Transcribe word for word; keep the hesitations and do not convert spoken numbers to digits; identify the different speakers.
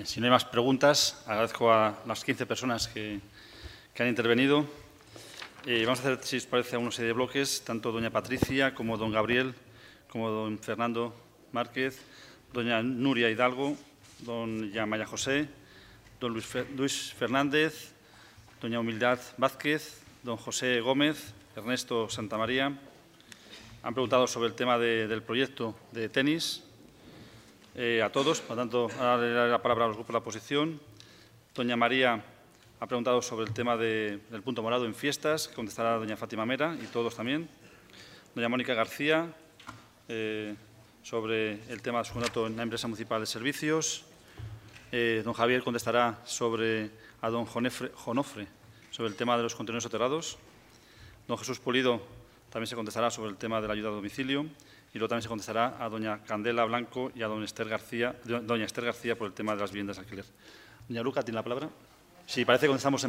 Speaker 1: Bien, si no hay más preguntas, agradezco a las quince personas que, que han intervenido. Eh, vamos a hacer, si os parece, una serie de bloques, tanto doña Patricia como don Gabriel, como don Fernando Márquez, doña Nuria Hidalgo, doña María José, don Luis, Fer, Luis Fernández, doña Humildad Vázquez, don José Gómez, Ernesto Santamaría. Han preguntado sobre el tema de, del proyecto de tenis. Eh, a todos, por lo tanto, ahora le daré la palabra a los grupos de la oposición. Doña María ha preguntado sobre el tema de, del punto morado en fiestas, que contestará doña Fátima Mera y todos también. Doña Mónica García, eh, sobre el tema de su contrato en la empresa municipal de servicios. Eh, don Javier contestará sobre a don Jonefre, Jonofre sobre el tema de los contenedores soterrados. Don Jesús Pulido también se contestará sobre el tema de la ayuda a domicilio. Y luego también se contestará a doña Candela Blanco y a doña Esther García, doña Esther García por el tema de las viviendas de alquiler. Doña Luca, ¿tiene la palabra? Sí, parece que contestamos en